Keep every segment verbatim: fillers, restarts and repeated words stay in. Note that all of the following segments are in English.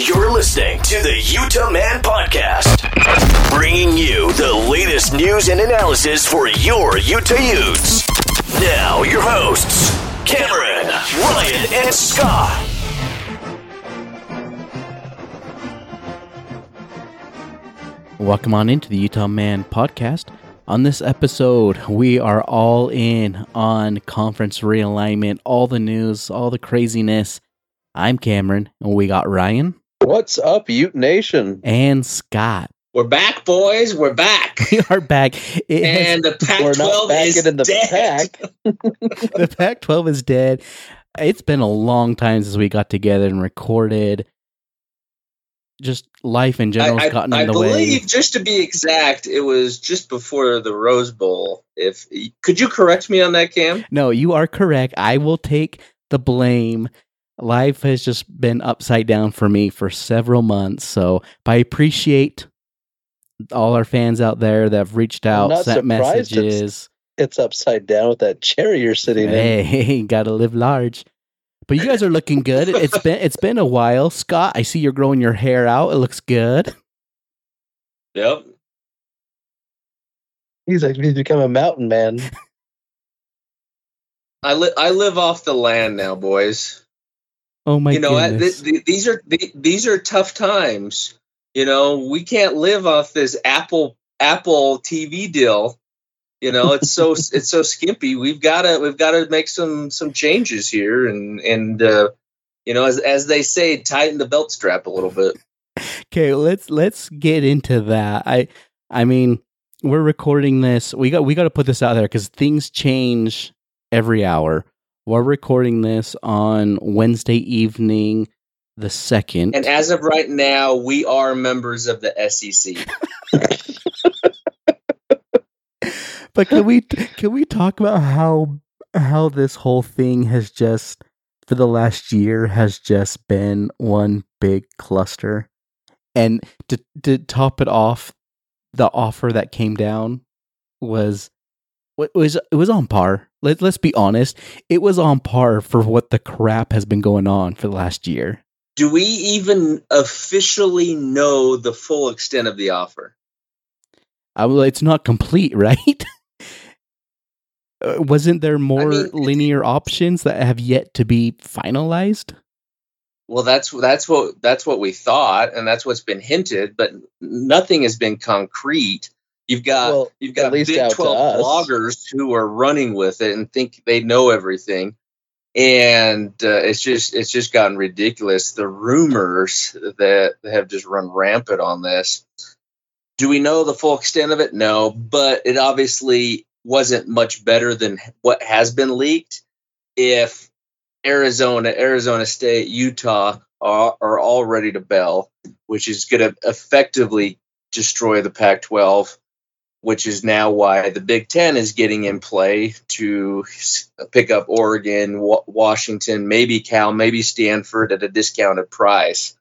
You're listening to the Utah Man Podcast, bringing you the latest news and analysis for your Utah Utes. Now, your hosts, Cameron, Ryan, and Scott. Welcome on into the Utah Man Podcast. On this episode, we are all in on conference realignment, all the news, all the craziness. I'm Cameron, and we got Ryan. What's up, Ute Nation? And Scott. We're back, boys. We're back. We are back. It and has, the Pac twelve is in the dead. Pac. The Pac twelve is dead. It's been a long time since we got together and recorded. Just life in general has gotten I, in the I way. I believe, just to be exact, it was just before the Rose Bowl. If could you correct me on that, Cam? No, you are correct. I will take the blame. Life has just been upside down for me for several months. So I appreciate all our fans out there that have reached out, sent messages. It's, it's upside down with that chair you're sitting hey, in. Hey, gotta live large. But you guys are looking good. It's been it's been a while. Scott, I see you're growing your hair out. It looks good. Yep. He's like, he's become a mountain man. I, li- I live off the land now, boys. Oh my you know, goodness. th- th- these are th- these are tough times. You know, we can't live off this Apple Apple T V deal. You know, it's so it's so skimpy. We've got to we've got to make some some changes here, and and uh, you know, as as they say, tighten the belt strap a little bit. Okay, let's let's get into that. I I mean, we're recording this. We got we got to put this out there because things change every hour. We're recording this on Wednesday evening, the second, and as of right now, we are members of the S E C. But can we can we talk about how how this whole thing has just for the last year has just been one big cluster, and to to top it off, the offer that came down was what was it was on par. Let let's be honest, it was on par for what the crap has been going on for the last year. Do we even officially know the full extent of the offer? I well, it's not complete, right? Wasn't there more I mean, linear options that have yet to be finalized? Well, that's that's what that's what we thought, and that's what's been hinted, but nothing has been concrete. You've got well, you've got Big twelve bloggers who are running with it and think they know everything, and uh, it's just it's just gotten ridiculous. The rumors that have just run rampant on this. Do we know the full extent of it? No, but it obviously wasn't much better than what has been leaked. If Arizona, Arizona State, Utah are, are all ready to bail, which is going to effectively destroy the Pac twelve, which is now why the Big Ten is getting in play to pick up Oregon, w- Washington, maybe Cal, maybe Stanford at a discounted price.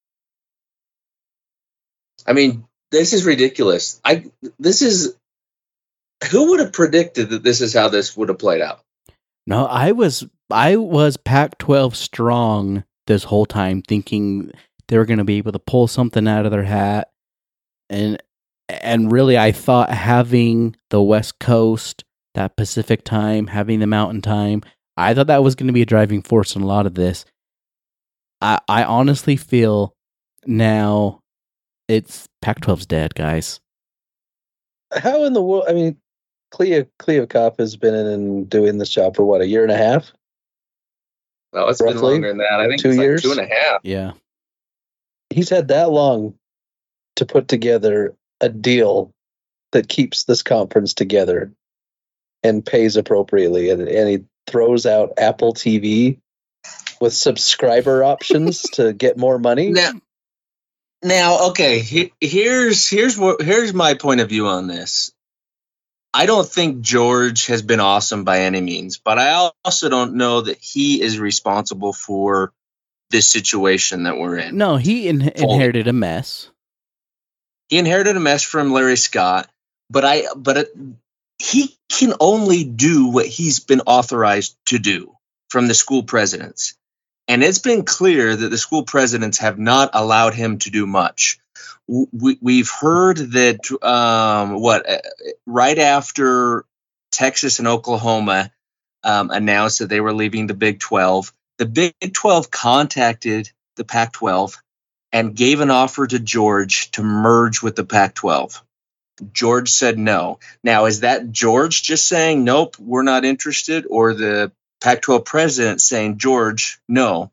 I mean, this is ridiculous. I this is who would have predicted that this is how this would have played out? No, I was I was Pac twelve strong this whole time, thinking they were going to be able to pull something out of their hat, and and really, I thought having the West Coast, that Pacific time, having the Mountain time, I thought that was going to be a driving force in a lot of this. I I honestly feel now it's Pac twelve's dead, guys. How in the world? I mean, Cleo Cleo Kopp has been in and doing this job for what, a year and a half? Well, it's roughly been longer than that. I think two it's years, like two and a half. Yeah, he's had that long to put together a deal that keeps this conference together and pays appropriately, and, and he throws out Apple T V with subscriber options to get more money. Now, now, okay, he, here's here's what here's my point of view on this. I don't think George has been awesome by any means, but I also don't know that he is responsible for this situation that we're in. No, he in- inherited a mess. He inherited a mess from Larry Scott, but I but it, he can only do what he's been authorized to do from the school presidents. And it's been clear that the school presidents have not allowed him to do much. We, we've heard that um, what right after Texas and Oklahoma um, announced that they were leaving the Big twelve, the Big twelve contacted the Pac twelve and gave an offer to George to merge with the Pac twelve. George said no. Now, is that George just saying, nope, we're not interested, or the Pac twelve president saying, George, no?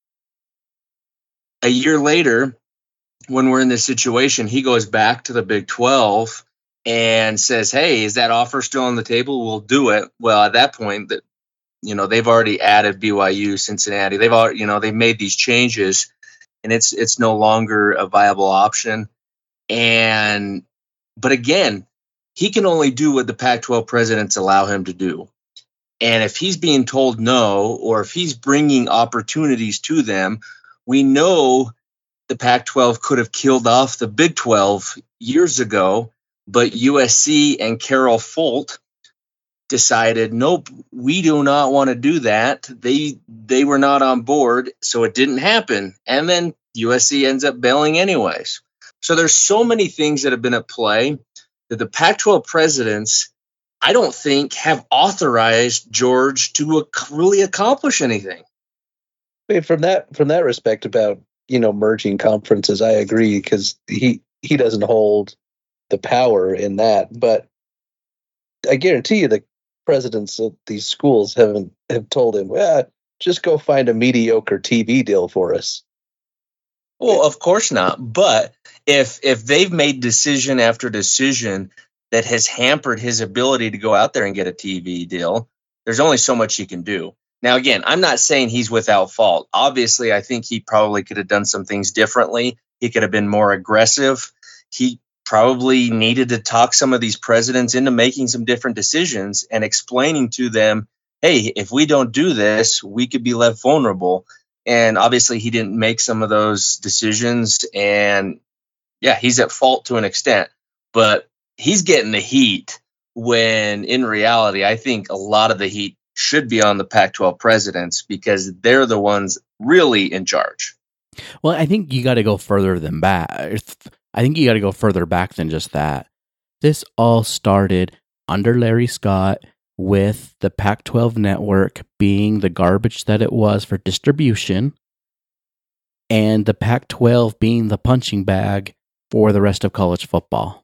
A year later, when we're in this situation, he goes back to the Big twelve and says, hey, is that offer still on the table? We'll do it. Well, at that point, that you know, they've already added B Y U, Cincinnati. They've already, you know, they've made these changes, and it's it's no longer a viable option. And but again, he can only do what the Pac twelve presidents allow him to do. And if he's being told no, or if he's bringing opportunities to them, we know the Pac twelve could have killed off the Big twelve years ago, but U S C and Carol Folt decided, nope, we do not want to do that. They they were not on board, so it didn't happen. And then U S C ends up bailing anyways. So there's so many things that have been at play that the Pac twelve presidents, I don't think, have authorized George to really accomplish anything. Wait, from that from that respect about, you know, merging conferences, I agree, because he he doesn't hold the power in that. But I guarantee you the presidents of these schools haven't have told him, well, just go find a mediocre T V deal for us. Well, of course not. But if if they've made decision after decision that has hampered his ability to go out there and get a T V deal, there's only so much he can do. Now, again, I'm not saying he's without fault. Obviously, I think he probably could have done some things differently. He could have been more aggressive. He probably needed to talk some of these presidents into making some different decisions and explaining to them, hey, if we don't do this, we could be left vulnerable. And obviously, he didn't make some of those decisions. And yeah, he's at fault to an extent, but he's getting the heat when in reality, I think a lot of the heat should be on the Pac twelve presidents because they're the ones really in charge. Well, I think you got to go further than back. I think you got to go further back than just that. This all started under Larry Scott with the Pac twelve network being the garbage that it was for distribution, and the Pac twelve being the punching bag for the rest of college football.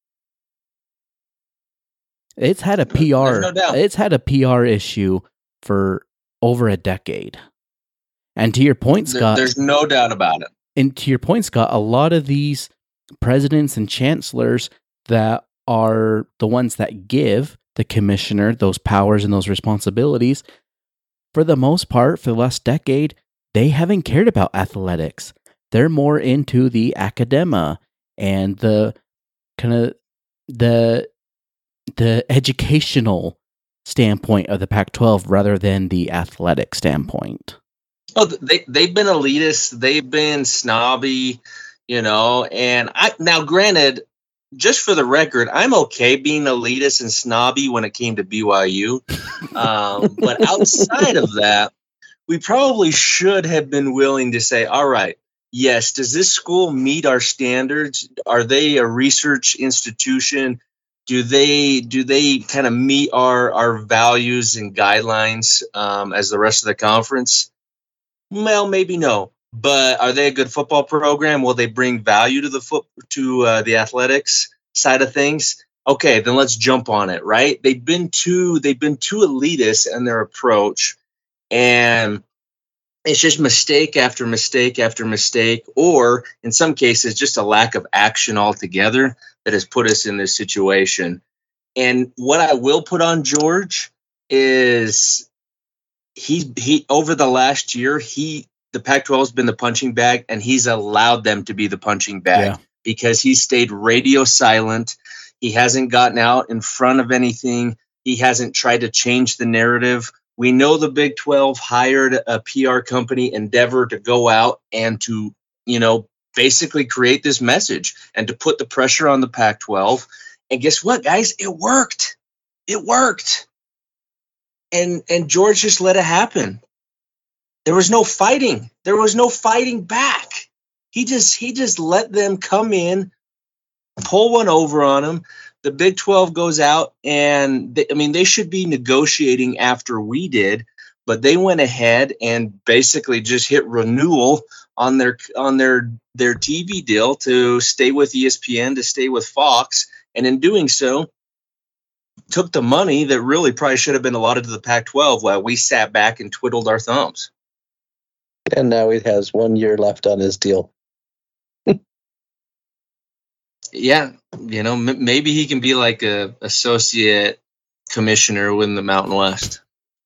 It's had a P R. No it's had a P R issue for over a decade. And to your point, Scott, there's no doubt about it. And to your point, Scott, a lot of these presidents and chancellors that are the ones that give the commissioner those powers and those responsibilities, for the most part, for the last decade, they haven't cared about athletics. They're more into the academia and the kind of the the educational standpoint of the Pac twelve rather than the athletic standpoint. Oh, they, they've been elitist. They've been snobby, you know, and I, now granted, just for the record, I'm okay being elitist and snobby when it came to B Y U. Um, but outside of that, we probably should have been willing to say, all right, yes, does this school meet our standards? Are they a research institution? Do they do they kind of meet our, our values and guidelines um, as the rest of the conference? Well, maybe no. But are they a good football program? Will they bring value to the foot to uh, the athletics side of things? Okay, then let's jump on it. Right? They've been too they've been too elitist in their approach, and it's just mistake after mistake after mistake, or in some cases, just a lack of action altogether that has put us in this situation. And what I will put on George is he he over the last year, he the Pac twelve has been the punching bag, and he's allowed them to be the punching bag yeah. because he stayed radio silent. He hasn't gotten out in front of anything. He hasn't tried to change the narrative. We know the Big twelve hired a P R company, Endeavor, to go out and to, you know, basically create this message and to put the pressure on the Pac twelve. And guess what, guys? It worked. It worked. And and George just let it happen. there was no fighting. There was no fighting back. He just he just let them come in, pull one over on them. The Big twelve goes out, and they, I mean, they should be negotiating after we did, but they went ahead and basically just hit renewal on their on their their T V deal to stay with E S P N, to stay with Fox, and in doing so, took the money that really probably should have been allotted to the Pac twelve while we sat back and twiddled our thumbs. And now he has one year left on his deal. Yeah, you know, m- maybe he can be like a associate commissioner within the Mountain West.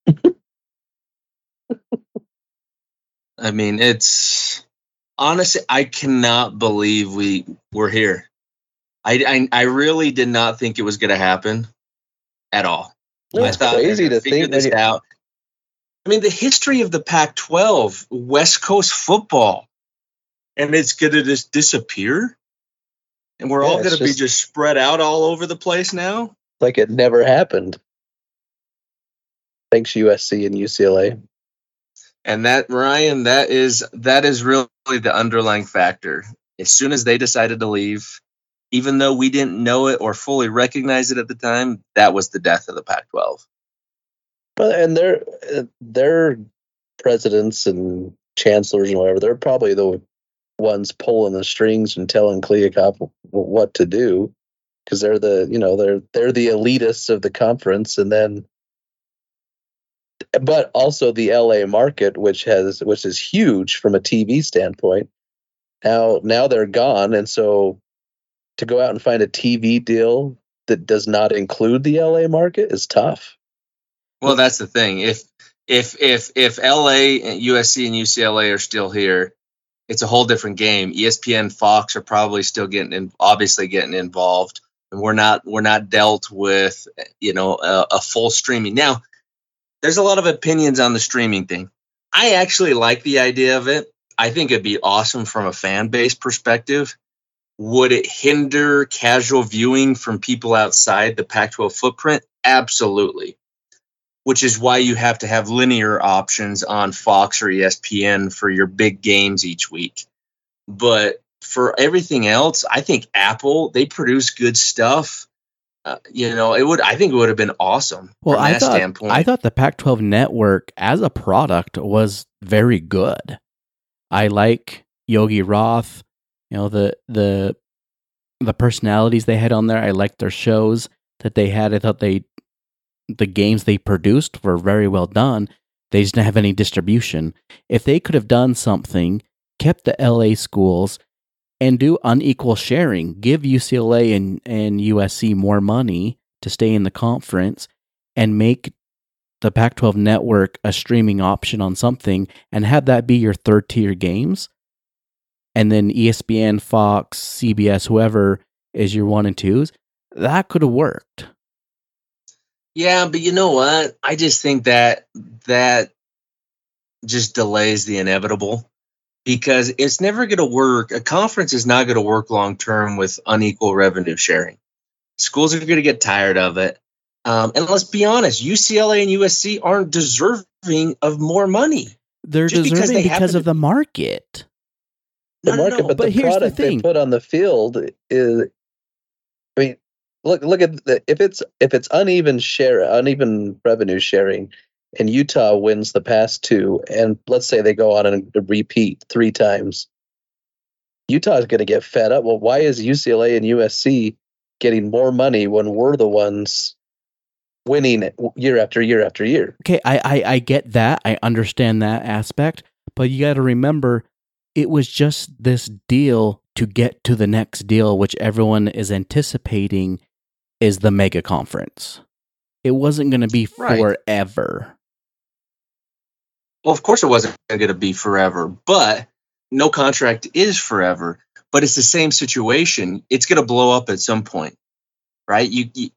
I mean, it's honestly, I cannot believe we were here. I, I, I really did not think it was going to happen at all. It's crazy to think this out. I mean, the history of the Pac twelve, West Coast football, and it's going to just disappear. And we're yeah, all going to be just spread out all over the place now? Like it never happened. Thanks U S C and U C L A. And that, Ryan, that is that is really the underlying factor. As soon as they decided to leave, even though we didn't know it or fully recognize it at the time, that was the death of the Pac twelve. Well, and their their presidents and chancellors and whatever, they're probably the ones pulling the strings and telling Kliavkoff what to do, because they're the you know they're they're the elitists of the conference, and then but also the L A market, which has which is huge from a T V standpoint. Now now they're gone, and so to go out and find a T V deal that does not include the L A market is tough. Well, that's the thing. If if if if L A, U S C, and U C L A are still here, it's a whole different game. E S P N, Fox are probably still getting in, obviously getting involved, and we're not we're not dealt with you know a, a full streaming. Now, there's a lot of opinions on the streaming thing. I actually like the idea of it. I think it'd be awesome from a fan base perspective. Would it hinder casual viewing from people outside the Pac twelve footprint? Absolutely. Which is why you have to have linear options on Fox or E S P N for your big games each week. But for everything else, I think Apple, they produce good stuff. Uh, you know, it would. I think it would have been awesome. Well, from I that thought standpoint. I thought the Pac twelve network as a product was very good. I like Yogi Roth. You know, the the the personalities they had on there. I liked their shows that they had. I thought they the games they produced were very well done. They just didn't have any distribution. If they could have done something, kept the L A schools, and do unequal sharing, give U C L A and, and U S C more money to stay in the conference, and make the Pac twelve network a streaming option on something, and have that be your third tier games, and then E S P N, Fox, C B S, whoever is your one and twos, that could have worked. Yeah, but you know what? I just think that that just delays the inevitable, because it's never going to work. A conference is not going to work long term with unequal revenue sharing. Schools are going to get tired of it. Um, and let's be honest, U C L A and U S C aren't deserving of more money. They're deserving because, they because of to... the market. The no, market, no, no. but, but the here's product the thing. they put on the field is, I mean, look look at the, if it's if it's uneven share uneven revenue sharing, and Utah wins the past two, and let's say they go on and repeat three times, Utah is going to get fed up. Well, why is U C L A and U S C getting more money when we're the ones winning year after year after year? Okay, I I, I get that. I understand that aspect, but you got to remember, it was just this deal to get to the next deal, which everyone is anticipating is the mega conference. It wasn't going to be forever. Right. Well, of course it wasn't going to be forever, but no contract is forever. But it's the same situation. It's going to blow up at some point, right? You, you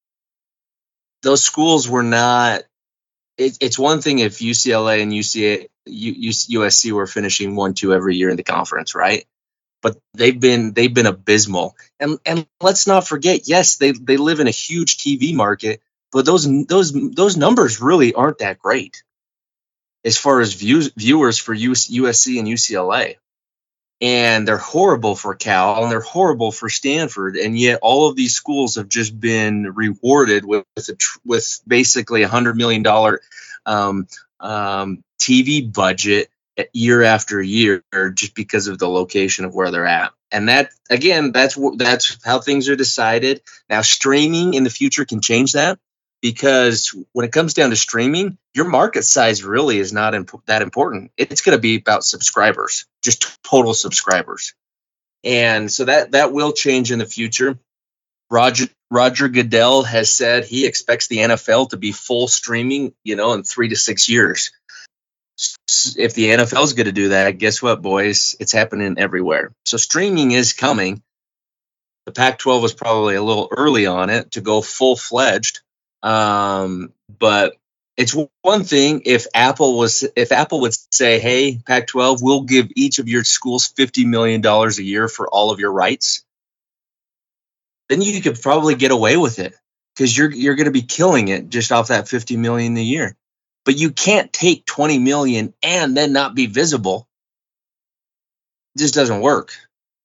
those schools were not. It, it's one thing if U C L A and U C A, U, U S C were finishing one, two every year in the conference, right? But they've been they've been abysmal, and and let's not forget. Yes, they they live in a huge T V market, but those those those numbers really aren't that great. as far as views, viewers for U S C and U C L A. And they're horrible for Cal, and they're horrible for Stanford. And yet all of these schools have just been rewarded with with, a tr- with basically a one hundred million dollars um, um, T V budget year after year, just because of the location of where they're at. And that, again, that's that's how things are decided. Now, streaming in the future can change that, because when it comes down to streaming, your market size really is not imp- that important. It's going to be about subscribers, just total subscribers. And so that that will change in the future. Roger Roger Goodell has said he expects the N F L to be full streaming, you know, in three to six years. If the N F L is going to do that, guess what, boys? It's happening everywhere. So streaming is coming. The Pac twelve was probably a little early on it to go full-fledged. Um, but it's one thing if Apple was, if Apple would say, hey, Pac twelve, we'll give each of your schools fifty million dollars a year for all of your rights. Then you could probably get away with it, because you're, you're going to be killing it just off that fifty million a year. But you can't take twenty million and then not be visible. It just doesn't work.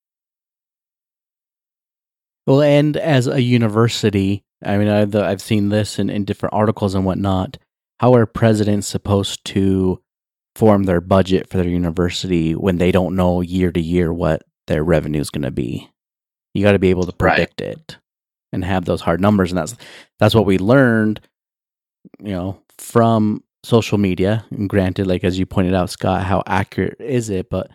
Well, and as a university, I mean, I've, I've seen this in, in different articles and whatnot. How are presidents supposed to form their budget for their university when they don't know year to year what their revenue is going to be? You got to be able to predict right. it and have those hard numbers. And that's that's what we learned, you know, from social media. And granted, like as you pointed out, Scott, how accurate is it? But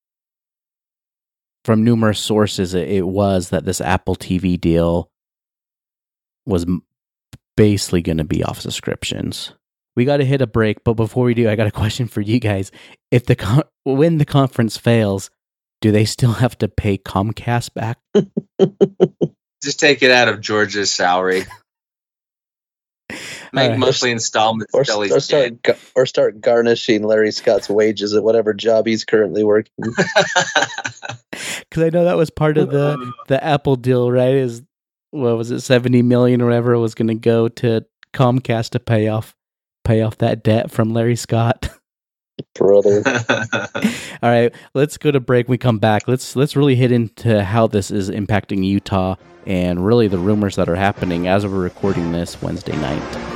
from numerous sources, it, it was that this Apple T V deal was basically going to be off subscriptions. We got to hit a break, but before we do, I got a question for you guys. If the con- when the conference fails, do they still have to pay Comcast back? Just take it out of George's salary. Make right. monthly installments, or, or start or start garnishing Larry Scott's wages at whatever job he's currently working. Because I know that was part of the the Apple deal, right? Is what was it, seventy million or whatever was going to go to Comcast to pay off pay off that debt from Larry Scott. Brother. All right, let's go to break. When we come back, let's let's really hit into how this is impacting Utah and really the rumors that are happening as we're recording this Wednesday night.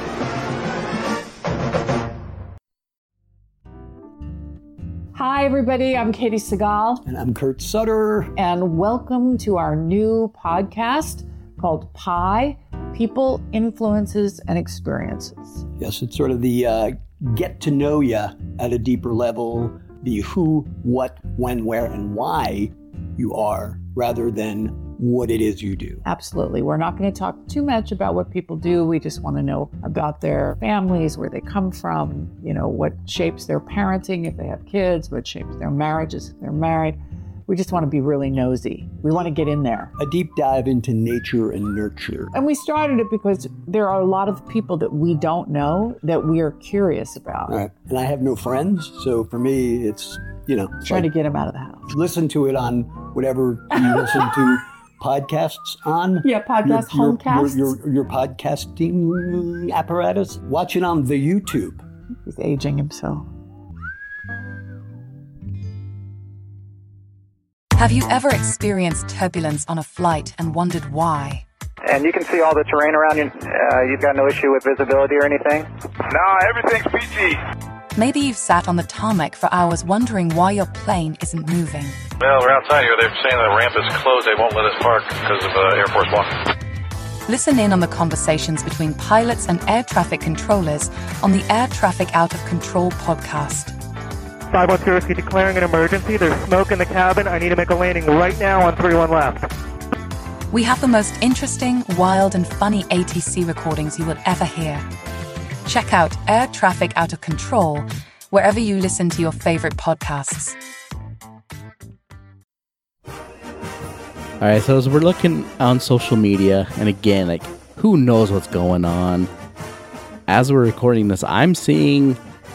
Hi, everybody. I'm Katie Segal. And I'm Kurt Sutter. And welcome to our new podcast called Pi, People, Influences, and Experiences. Yes, it's sort of the uh, get to know you at a deeper level, the who, what, when, where, and why you are, rather than what it is you do. Absolutely. We're not going to talk too much about what people do. We just want to know about their families, where they come from, you know, what shapes their parenting if they have kids, what shapes their marriages if they're married. We just want to be really nosy. We want to get in there. A deep dive into nature and nurture. And we started it because there are a lot of people that we don't know that we are curious about. Right. And I have no friends, so for me, it's, you know. Trying like, to get them out of the house. Listen to it on whatever you listen to podcasts on. Yeah, podcast, your, homecasts. Your, your, your podcasting apparatus. Watch it on the YouTube. He's aging himself. Have you ever experienced turbulence on a flight and wondered why? And you can see all the terrain around you. Uh, you've got no issue with visibility or anything? No, everything's peachy. Maybe you've sat on the tarmac for hours wondering why your plane isn't moving. Well, we're outside here. They're saying the ramp is closed. They won't let us park because of uh, Air Force One. Listen in on the conversations between pilots and air traffic controllers on the Air Traffic Out of Control podcast. five one zero, declaring an emergency. There's smoke in the cabin. I need to make a landing right now on three one left. We have the most interesting, wild, and funny A T C recordings you will ever hear. Check out Air Traffic Out of Control wherever you listen to your favorite podcasts. All right, so as we're looking on social media, and again, like, who knows what's going on? As we're recording this, I'm seeing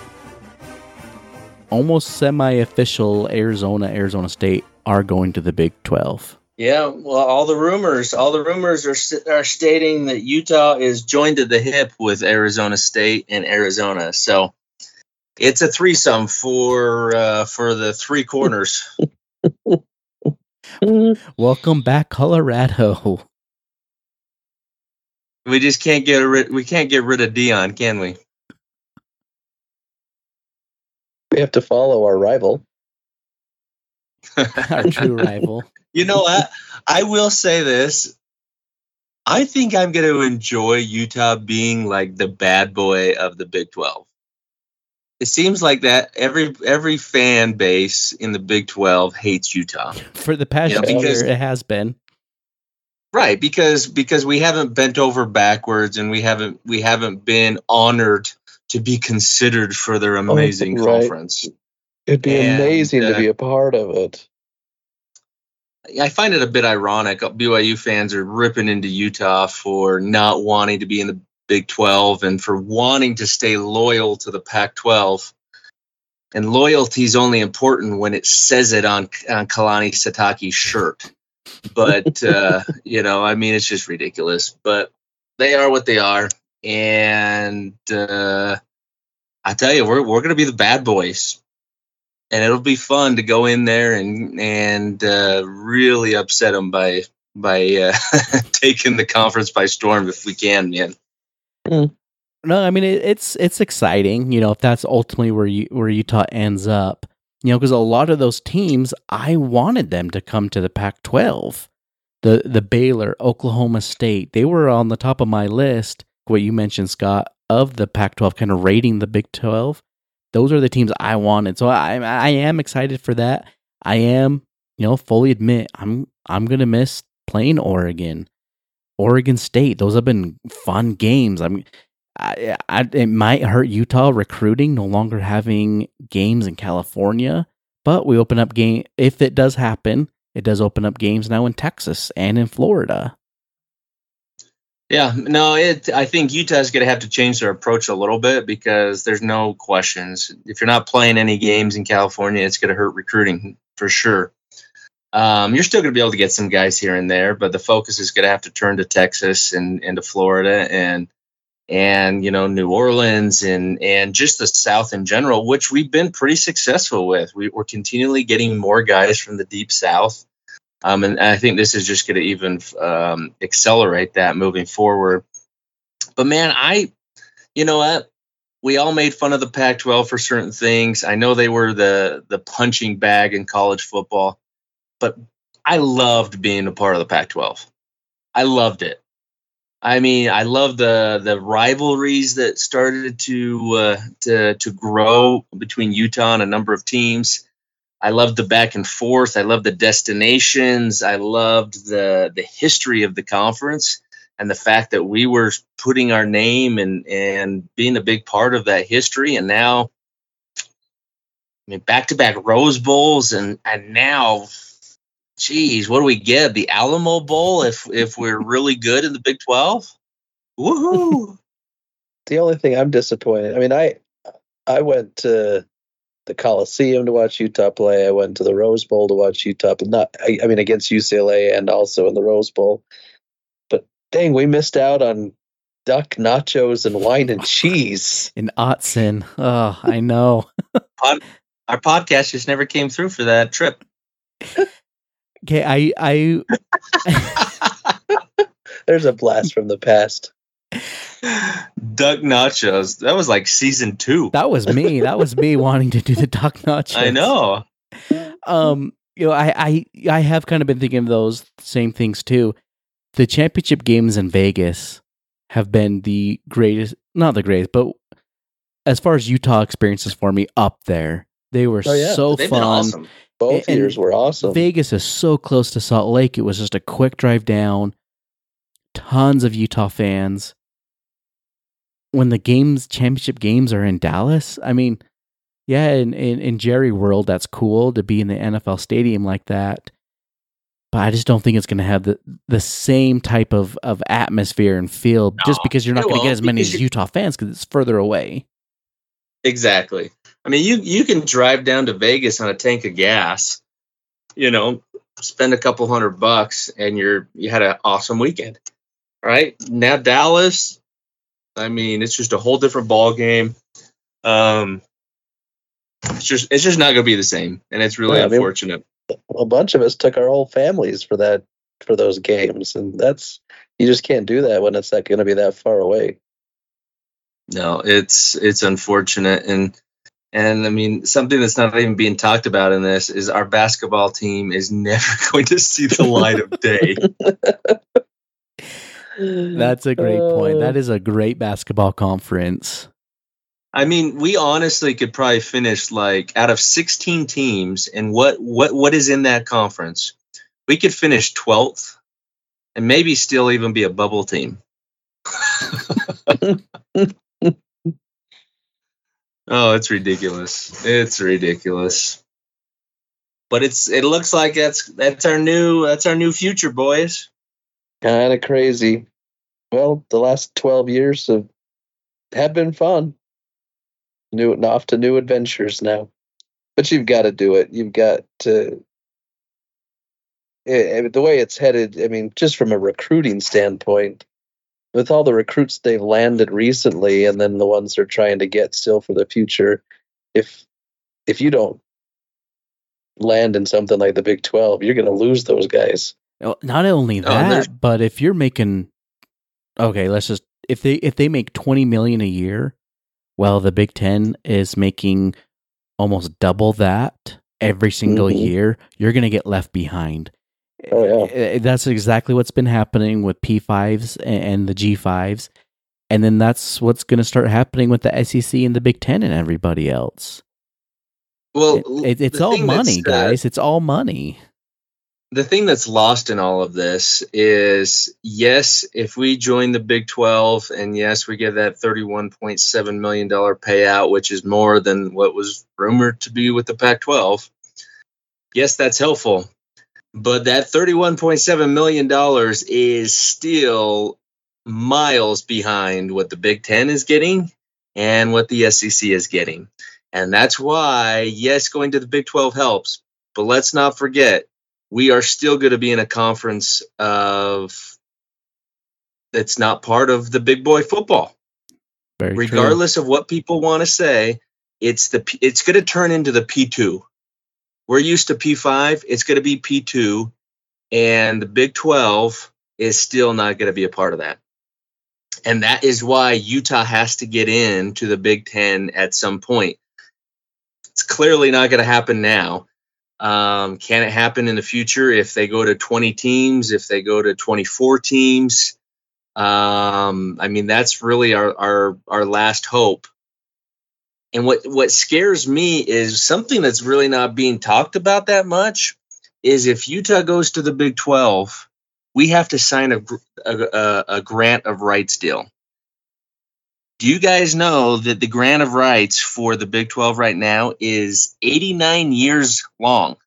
almost semi-official Arizona, Arizona State are going to the Big twelve. Yeah, well, all the rumors, all the rumors are are stating that Utah is joined at the hip with Arizona State and Arizona. So It's a threesome for uh, for the three corners. Welcome back, Colorado. We just can't get rid. We can't get rid of Dion, can we? We have to follow our rival. Our true rival. You know what? I will say this. I think I'm going to enjoy Utah being like the bad boy of the Big twelve. It seems like that every every fan base in the Big twelve hates Utah. For the past you know, year, because, it has been. Right, because because we haven't bent over backwards and we haven't we haven't been honored to be considered for their amazing oh, right. conference. It'd be and, amazing uh, to be a part of it. I find it a bit ironic. B Y U fans are ripping into Utah for not wanting to be in the Big twelve and for wanting to stay loyal to the Pac twelve. And loyalty is only important when it says it on, on Kalani Sitake's shirt. But, uh, you know, I mean, it's just ridiculous. But they are what they are. And uh, I tell you, we're we're going to be the bad boys. And it'll be fun to go in there and and uh, really upset them by by uh, taking the conference by storm if we can, man. Mm. No, I mean it, it's it's exciting, you know, if that's ultimately where you where Utah ends up, you know, because a lot of those teams, I wanted them to come to the Pac twelve, the the Baylor, Oklahoma State, they were on the top of my list. What you mentioned, Scott, of the Pac twelve, kind of rating the Big twelve. Those are the teams I wanted, so I I am excited for that. I am, you know, fully admit I'm I'm gonna miss playing Oregon. Oregon State, those have been fun games. I mean, I, I, it might hurt Utah recruiting, no longer having games in California, but we open up game. If it does happen, it does open up games now in Texas and in Florida. Yeah, no, it. I think Utah's going to have to change their approach a little bit because there's no questions. If you're not playing any games in California, it's going to hurt recruiting for sure. Um, you're still going to be able to get some guys here and there, but the focus is going to have to turn to Texas and, and to Florida and and you know New Orleans and and just the South in general, which we've been pretty successful with. We, we're continually getting more guys from the Deep South, um, and I think this is just going to even um, accelerate that moving forward. But man, I, you know what? We all made fun of the Pac twelve for certain things. I know they were the the punching bag in college football. But I loved being a part of the Pac twelve. I loved it. I mean, I love the the rivalries that started to uh, to to grow between Utah and a number of teams. I loved the back and forth. I loved the destinations. I loved the the history of the conference and the fact that we were putting our name and and being a big part of that history. And now, I mean, back to back Rose Bowls and and now. Geez, what do we get? The Alamo Bowl if if we're really good in the Big twelve? Woohoo! The only thing I'm disappointed. I mean, I I went to the Coliseum to watch Utah play. I went to the Rose Bowl to watch Utah, but not. I, I mean, against U C L A and also in the Rose Bowl. But dang, we missed out on duck nachos and wine and cheese in Autzen. Oh, I know. Pod, our podcast just never came through for that trip. Okay, I, I There's a blast from the past. Duck nachos. That was like season two. That was me. That was me wanting to do the duck nachos. I know. Um, you know, I, I, I have kind of been thinking of those same things too. The championship games in Vegas have been the greatest, not the greatest, but as far as Utah experiences for me, up there. They were oh, yeah. so They've fun. Been awesome. Both and years were awesome. Vegas is so close to Salt Lake. It was just a quick drive down. Tons of Utah fans. When the games, championship games are in Dallas, I mean, yeah, in, in, in Jerry World, that's cool to be in the N F L stadium like that. But I just don't think it's going to have the, the same type of, of atmosphere and feel no, just because you're not going to get as many as Utah fans because it's further away. Exactly. I mean, you, you can drive down to Vegas on a tank of gas, you know, spend a couple hundred bucks, and you're you had an awesome weekend, right? Now Dallas, I mean, it's just a whole different ball game. Um, It's just it's just not going to be the same, and it's really yeah, unfortunate. I mean, a bunch of us took our whole families for that for those games, and that's you just can't do that when it's not going to be that far away. No, it's it's unfortunate, and and I mean something that's not even being talked about in this is our basketball team is never going to see the light of day. That's a great point. That is a great basketball conference. I mean, we honestly could probably finish like out of sixteen teams, and what what what is in that conference, we could finish twelfth, and maybe still even be a bubble team. Oh, it's ridiculous! It's ridiculous. But it's it looks like that's that's our new that's our new future, boys. Kind of crazy. Well, the last twelve years have have been fun. New off to new adventures now, but you've got to do it. You've got to. It, the way it's headed, I mean, just from a recruiting standpoint, with all the recruits they've landed recently, and then the ones they're trying to get still for the future, if if you don't land in something like the Big twelve, you're going to lose those guys. Not only that, oh, but if you're making, okay, let's just if they if they make twenty million a year. Well, the Big Ten is making almost double that every single mm-hmm. year. You're going to get left behind. Oh, yeah. That's exactly what's been happening with P fives and the G fives. And then that's what's going to start happening with the S E C and the Big Ten and everybody else. Well, it, it, it's all money, guys. Uh, it's all money. The thing that's lost in all of this is, yes, if we join the Big twelve, and yes, we get that thirty-one point seven million dollars payout, which is more than what was rumored to be with the Pac twelve. Yes, that's helpful. But that thirty-one point seven million dollars is still miles behind what the Big Ten is getting and what the S E C is getting. And that's why, yes, going to the Big twelve helps. But let's not forget, we are still going to be in a conference of that's not part of the big boy football. Very Regardless true. of what people want to say, it's the it's going to turn into the P two. We're used to P five. It's going to be P two, and the Big twelve is still not going to be a part of that. And that is why Utah has to get into the Big Ten at some point. It's clearly not going to happen now. Um, can it happen in the future if they go to twenty teams, if they go to twenty-four teams? Um, I mean, that's really our, our, our last hope. And what, what scares me is something that's really not being talked about that much is if Utah goes to the Big twelve, we have to sign a, a, a grant of rights deal. Do you guys know that the grant of rights for the Big twelve right now is eighty-nine years long?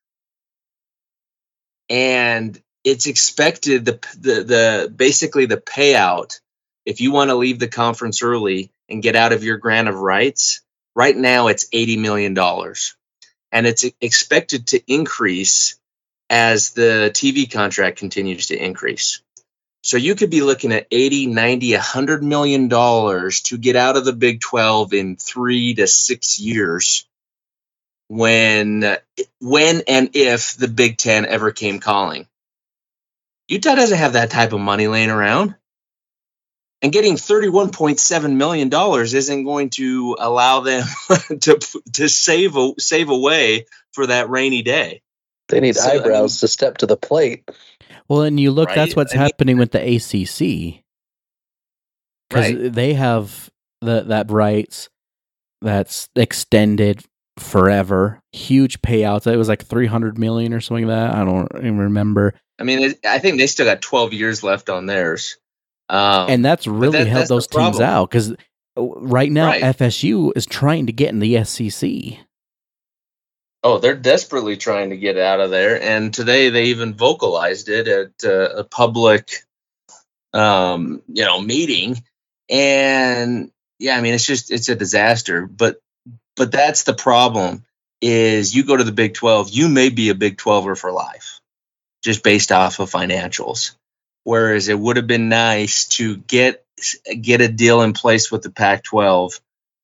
And it's expected the the, the basically the payout, if you want to leave the conference early and get out of your grant of rights, right now it's eighty million dollars. And it's expected to increase as the T V contract continues to increase. So you could be looking at eighty, ninety, one hundred million dollars to get out of the Big twelve in three to six years when, when and if the Big Ten ever came calling. Utah doesn't have that type of money laying around. And getting thirty-one point seven million dollars isn't going to allow them to to save a, save away for that rainy day. They need so, eyebrows I mean, to step to the plate. Well, and you look, right? That's what's I happening mean, with the A C C. Because right. they have the, that rights that's extended forever. Huge payouts. It was like three hundred million dollars or something like that. I don't even remember. I mean, I think they still got twelve years left on theirs. Um, and that's really that, helped that's those teams out. Because right now, right. F S U is trying to get in the S E C. Oh, they're desperately trying to get out of there. And today they even vocalized it at uh, a public, um, you know, meeting. And yeah, I mean, it's just, it's a disaster, but, but that's the problem is you go to the Big twelve, you may be a Big twelver for life just based off of financials. Whereas it would have been nice to get, get a deal in place with the Pac twelve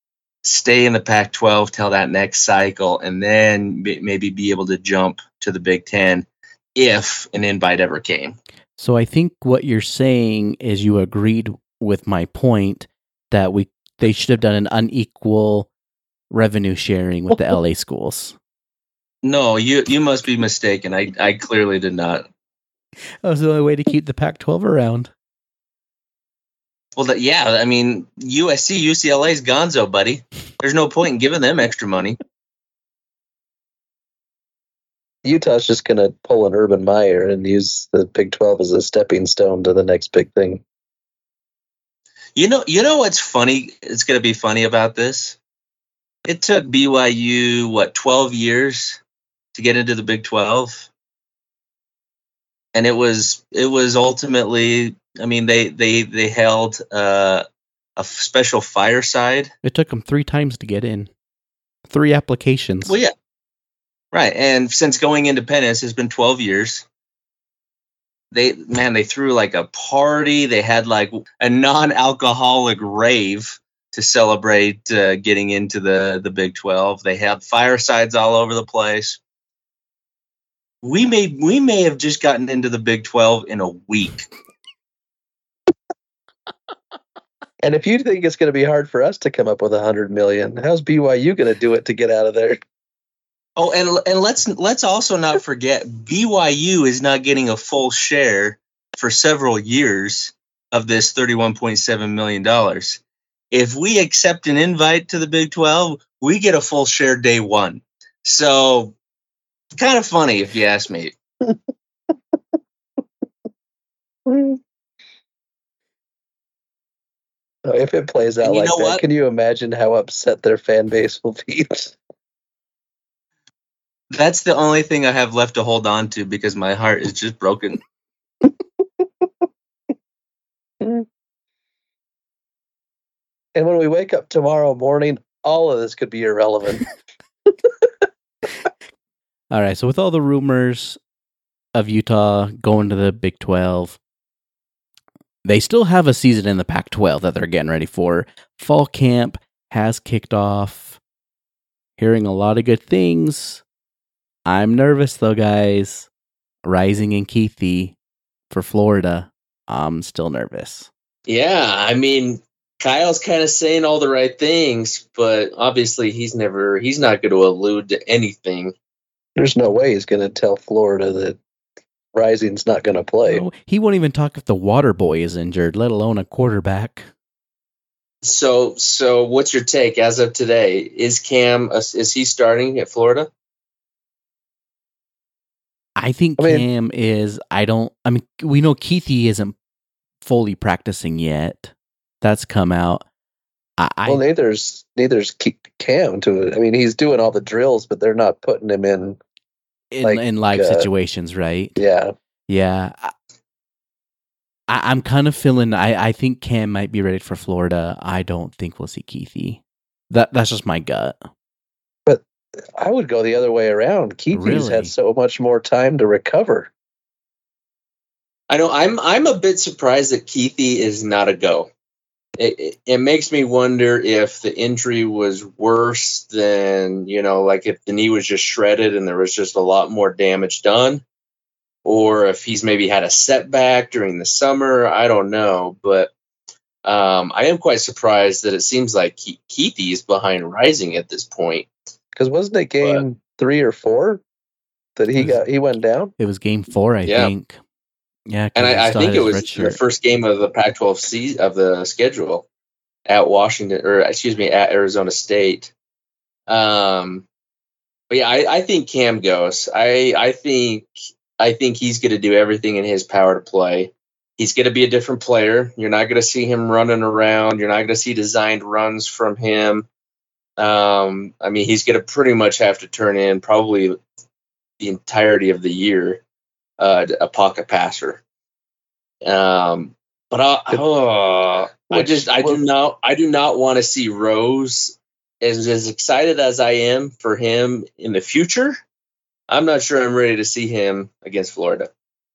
stay in the Pac twelve till that next cycle, and then b- maybe be able to jump to the Big Ten if an invite ever came. So I think what you're saying is you agreed with my point that we they should have done an unequal revenue sharing with the L A schools. No, you you must be mistaken. I, I clearly did not. That was the only way to keep the Pac twelve around. Well, that, yeah, I mean, U S C, U C L A's gonzo, buddy. There's no point in giving them extra money. Utah's just going to pull an Urban Meyer and use the Big twelve as a stepping stone to the next big thing. You know, you know what's funny? It's going to be funny about this. It took B Y U, what, twelve years to get into the Big twelve? And it was it was ultimately, I mean, they they they held uh, a special fireside. It took them three times to get in. Three applications. Well, yeah. Right. And since going independence has been twelve years. They man, they threw like a party. They had like a non-alcoholic rave to celebrate uh, getting into the, the Big twelve. They had firesides all over the place. We may we may have just gotten into the Big twelve in a week. And if you think it's going to be hard for us to come up with a hundred million, how's B Y U going to do it to get out of there? Oh, and and let's let's also not forget B Y U is not getting a full share for several years of this thirty-one point seven million dollars. If we accept an invite to the Big twelve, we get a full share day one. So, kind of funny if you ask me. If it plays out like that, what? Can you imagine how upset their fan base will be? That's the only thing I have left to hold on to because my heart is just broken. And when we wake up tomorrow morning, all of this could be irrelevant. All right, so with all the rumors of Utah going to the Big twelve, they still have a season in the Pac twelve that they're getting ready for. Fall camp has kicked off. Hearing a lot of good things. I'm nervous, though, guys. Rising in Keithy for Florida. I'm still nervous. Yeah, I mean, Kyle's kind of saying all the right things, but obviously he's never, he's not going to allude to anything. There's no way he's going to tell Florida that Rising's not going to play. No, he won't even talk if the water boy is injured, let alone a quarterback. So, so what's your take as of today? Is Cam, is he starting at Florida? I think I mean, Cam is, I don't, I mean, we know Keithy isn't fully practicing yet. That's come out. I, well, neither's, neither's Cam to it. I mean, he's doing all the drills, but they're not putting him in. In, like, in live uh, situations, right? Yeah. Yeah. I, I'm kind of feeling, I, I think Cam might be ready for Florida. I don't think we'll see Keithy. That, that's just my gut. I would go the other way around. Keithy's really? had so much more time to recover. I know. I'm I'm a bit surprised that Keithy is not a go. It, it, it makes me wonder if the injury was worse than, you know, like if the knee was just shredded and there was just a lot more damage done, or if he's maybe had a setback during the summer. I don't know, but um, I am quite surprised that it seems like Ke- Keithy is behind Rising at this point. Because wasn't it game but, three or four that he was, got? He went down. It was game four, I yeah. think. Yeah, and I, I think it was the first game of the Pac twelve season of the schedule at Washington, or excuse me, at Arizona State. Um, but yeah, I, I think Cam goes. I I think I think he's going to do everything in his power to play. He's going to be a different player. You're not going to see him running around. You're not going to see designed runs from him. Um, I mean, he's going to pretty much have to turn in probably the entirety of the year uh, a pocket passer. Um, but I, oh, I just I do not I do not want to see Rose as as excited as I am for him in the future. I'm not sure I'm ready to see him against Florida.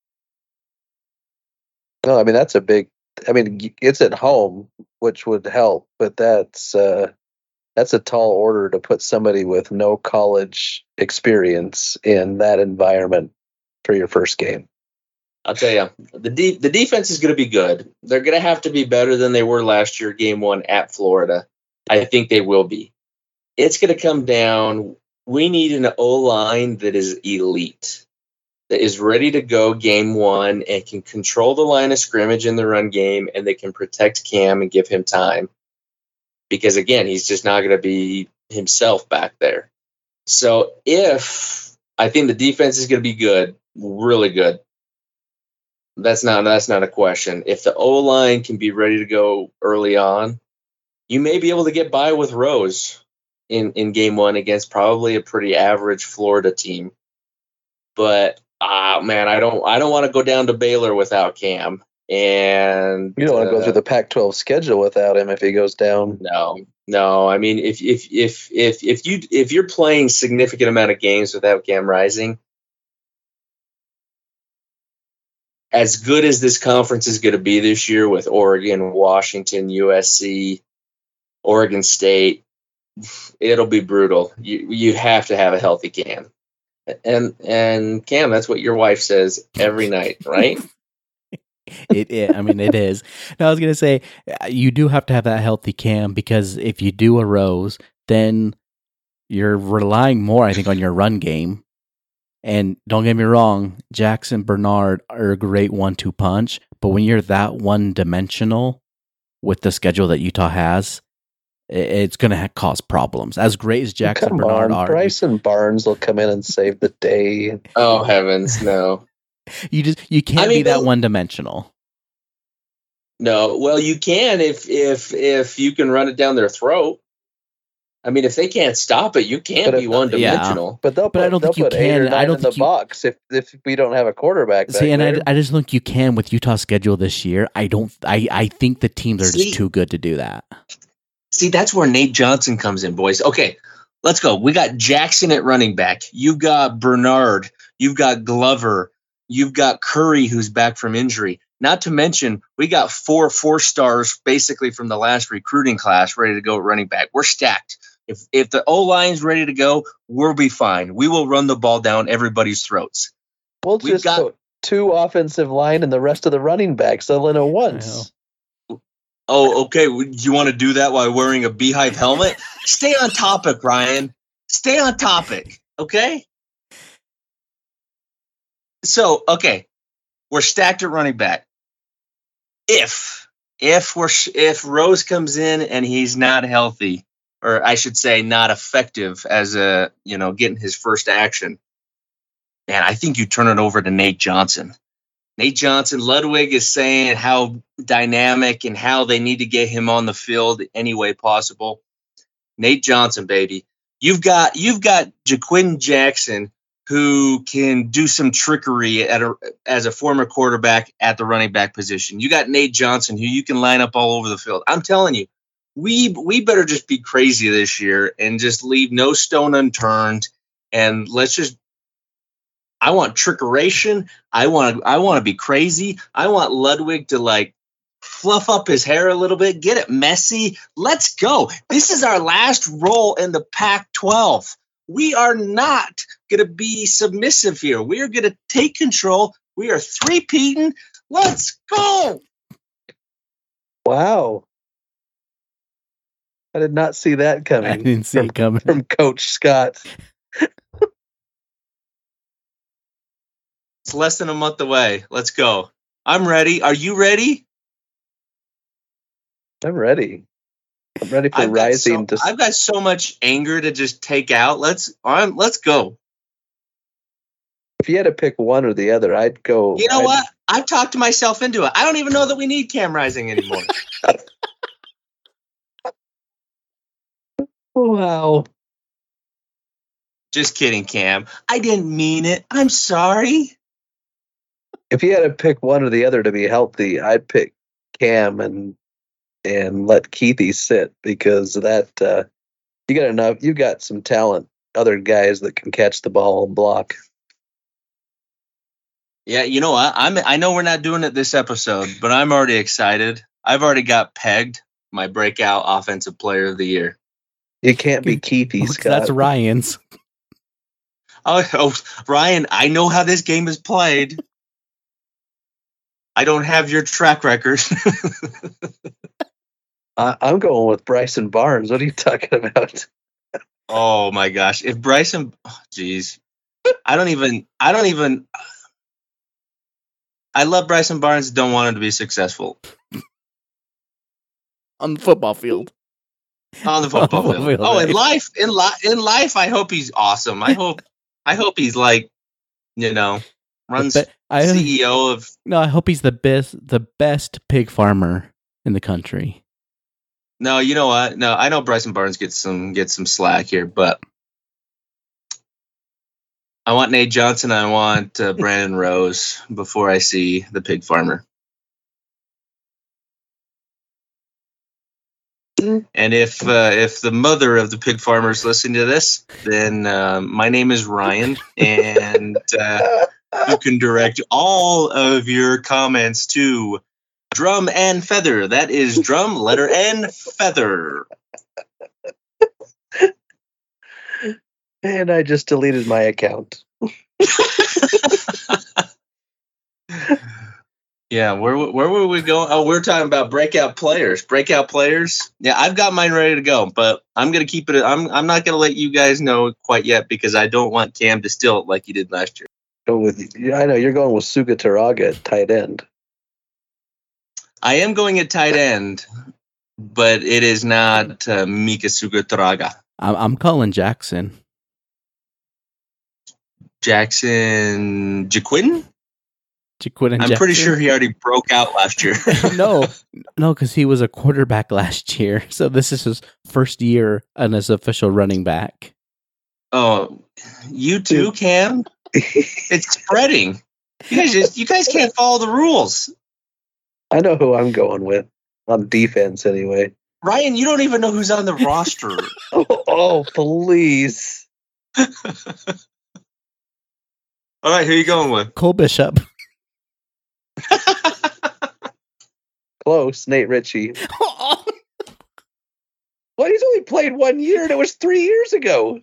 No, I mean that's a big. I mean it's at home, which would help, but that's. Uh, that's a tall order to put somebody with no college experience in that environment for your first game. I'll tell you, the de- the defense is going to be good. They're going to have to be better than they were last year, game one at Florida. I think they will be. It's going to come down. We need an O-line that is elite, that is ready to go game one and can control the line of scrimmage in the run game, and they can protect Cam and give him time. Because, again, he's just not going to be himself back there. So if I think the defense is going to be good, really good. That's not that's not a question. If the O-line can be ready to go early on, you may be able to get by with Rose in, in game one against probably a pretty average Florida team. But ah uh, man, I don't I don't want to go down to Baylor without Cam. And you don't want to uh, go through the Pac twelve schedule without him if he goes down. No, no. I mean, if if if if if you if you're playing significant amount of games without Cam Rising, as good as this conference is going to be this year with Oregon, Washington, U S C, Oregon State, it'll be brutal. You you have to have a healthy Cam. And and Cam, that's what your wife says every night, right? it, it I mean it is. No, I was gonna say you do have to have that healthy Cam, because if you do a Rose, then you're relying more, I think, on your run game. And don't get me wrong, Jackson, Bernard are a great one two punch, but when you're that one dimensional with the schedule that Utah has, it's going to cause problems. As great as Jackson come Bernard on, are, Bryson Barnes will come in and save the day. Oh heavens, no! You just you can't I mean, be that one dimensional. No, well, you can if if if you can run it down their throat. I mean, if they can't stop it, you can't be one dimensional. Yeah. But they'll put, but I don't they'll think you put can. eight or nine I don't in think the you, box if if we don't have a quarterback. See, and there. I, I just think you can with Utah's schedule this year. I don't. I, I think the teams are see, just too good to do that. See, that's where Nate Johnson comes in, boys. Okay, let's go. We got Jackson at running back. You've got Bernard. You've got Glover. You've got Curry, who's back from injury. Not to mention, we got four four stars basically from the last recruiting class ready to go at running back. We're stacked. If if the O-line's ready to go, we'll be fine. We will run the ball down everybody's throats. We'll We've just got put two offensive line and the rest of the running backs all in at once. Oh, okay. Do you want to do that while wearing a beehive helmet? Stay on topic, Ryan. Stay on topic, okay? So, okay, we're stacked at running back. If if we're if Rose comes in and he's not healthy, or I should say not effective as a, you know, getting his first action, man, I think you turn it over to Nate Johnson. Nate Johnson, Ludwig is saying how dynamic and how they need to get him on the field any way possible. Nate Johnson, baby. You've got you've got Jaquin Jackson, who can do some trickery at a, as a former quarterback at the running back position. You got Nate Johnson, who you can line up all over the field. I'm telling you, we we better just be crazy this year and just leave no stone unturned. And let's just, I want trickeration. I want to I want to be crazy. I want Ludwig to like fluff up his hair a little bit, get it messy. Let's go. This is our last roll in the Pac twelve. We are not going to be submissive here. We are going to take control. We are three-peating. Let's go. Wow. I did not see that coming. I didn't see from, it coming. From Coach Scott. It's less than a month away. Let's go. I'm ready. Are you ready? I'm ready. I'm ready for I've rising. Got so, to... I've got so much anger to just take out. Let's I'm, let's go. If you had to pick one or the other, I'd go. You know I'd... what? I've talked myself into it. I don't even know that we need Cam Rising anymore. Wow. Just kidding, Cam. I didn't mean it. I'm sorry. If you had to pick one or the other to be healthy, I'd pick Cam and and let Keithy sit, because that uh, you got enough. You got some talent, other guys that can catch the ball and block. Yeah, you know what? I'm. I know we're not doing it this episode, but I'm already excited. I've already got pegged my breakout offensive player of the year. You can't be Keithy, Scott. That's Ryan's. Oh, oh, Ryan, I know how this game is played. I don't have your track record. uh, I'm going with Bryson Barnes. What are you talking about? Oh my gosh! If Bryson, jeez, oh, I don't even. I don't even. I love Bryson Barnes. Don't want him to be successful on the football field. On the football field. field. Oh, right. in life, in life, in life, I hope he's awesome. I hope. I hope he's like, you know, runs be- I, C E O of. No, I hope he's the best, the best pig farmer in the country. No, you know what? No, I know Bryson Barnes gets some gets some slack here, but I want Nate Johnson. I want uh, Brandon Rose before I see the pig farmer. And if uh, if the mother of the pig farmers listen to this, then uh, my name is Ryan, and uh, you can direct all of your comments to Drum and Feather. That is drum, letter N, feather. And I just deleted my account. Yeah, where where were we going? Oh, we're talking about breakout players. Breakout players. Yeah, I've got mine ready to go, but I'm gonna keep it. I'm I'm not gonna let you guys know quite yet because I don't want Cam to steal it like he did last year. Go with I know you're going with Suga Taraga at tight end. I am going at tight end, but it is not uh, Mika Suga Taraga. I'm I'm calling Jackson. Jackson Jaquin. I'm Jackson. Pretty sure he already broke out last year. no, no, because he was a quarterback last year. So this is his first year on his official running back. Oh, you too, Cam? It's spreading. You guys, just, you guys can't follow the rules. I know who I'm going with on defense anyway. Ryan, you don't even know who's on the roster. oh, oh, please. All right, who are you going with? Cole Bishop. Close, Nate Ritchie. Well, he's only played one year, and it was three years ago.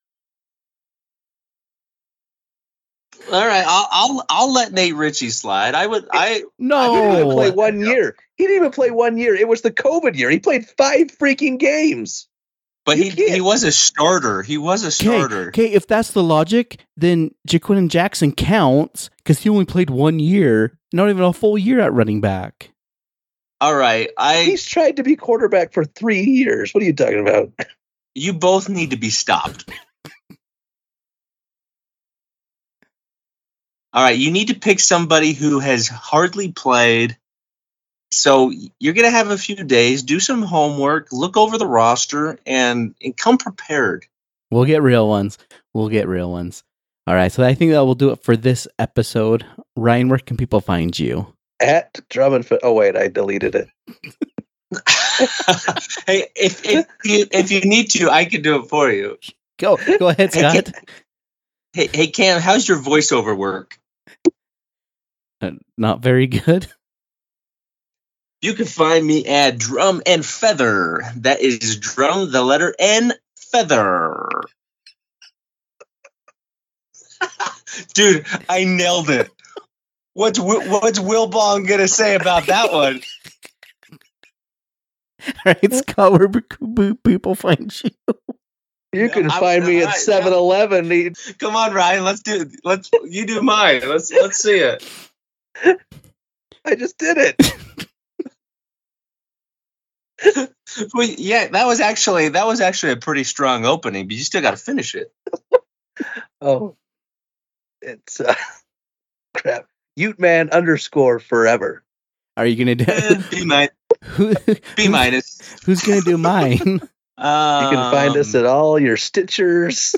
All right, I'll I'll, I'll let Nate Ritchie slide. I would. I no. He didn't even play one year. He didn't even play one year. It was the COVID year. He played five freaking games. But you he can't. he was a starter. He was a starter. Okay, if that's the logic, then Jaquin Jackson counts because he only played one year, not even a full year at running back. All right, I. He's tried to be quarterback for three years. What are you talking about? You both need to be stopped. All right, you need to pick somebody who has hardly played. So you're going to have a few days, do some homework, look over the roster, and, and come prepared. We'll get real ones. We'll get real ones. All right, so I think that will do it for this episode. Ryan, where can people find you? At Drummond. Oh, wait, I deleted it. Hey, if, if, you, if you need to, I can do it for you. Go, go ahead, Scott. Hey, hey, Cam, how's your voiceover work? Uh, not very good. You can find me at Drum and Feather. That is drum, the letter N, feather. Dude, I nailed it. What's what's Wilbon gonna say about that one? All right, Scott, where do people find you? You can no, find I'm, me at seven eleven. Yeah. Come on, Ryan. Let's do. Let's you do mine. Let's let's see it. I just did it. Well, yeah, that was actually that was actually a pretty strong opening, but you still got to finish it. Oh, it's uh, crap. Uteman underscore forever. Are you gonna do uh, B minus? Who, B minus. Who's gonna do mine? Um, you can find us at all your Stitchers.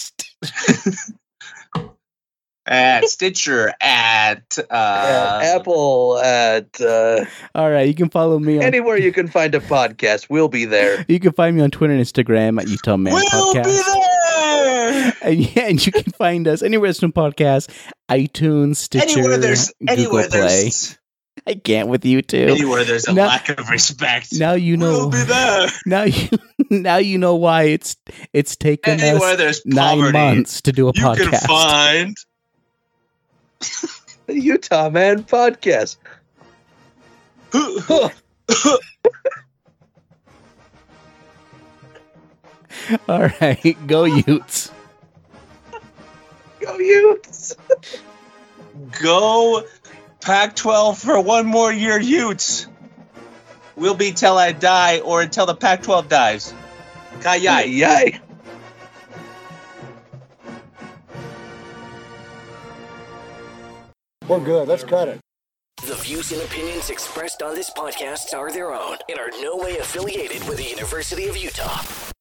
At Stitcher, at, uh, at Apple, at... Uh, all right, you can follow me on... Anywhere you can find a podcast, we'll be there. You can find me on Twitter and Instagram at Utah Man we'll Podcast. We'll be there! And, yeah, and you can find us anywhere there's no podcast, iTunes, Stitcher, anywhere there's, Google anywhere Play. There's, I can't with you two. Anywhere there's a now, lack of respect. Now you know. We'll be there. Now you now you know why it's it's taken Anywhere us there's nine poverty, months to do a you podcast. You can find the Utah Man Podcast. All right, go Utes. Go Utes. Go Pac twelve for one more year, Utes. We'll be till I die or until the Pac twelve dies. Ka-yai. Yay. We're good. Let's cut it. The views and opinions expressed on this podcast are their own and are no way affiliated with the University of Utah.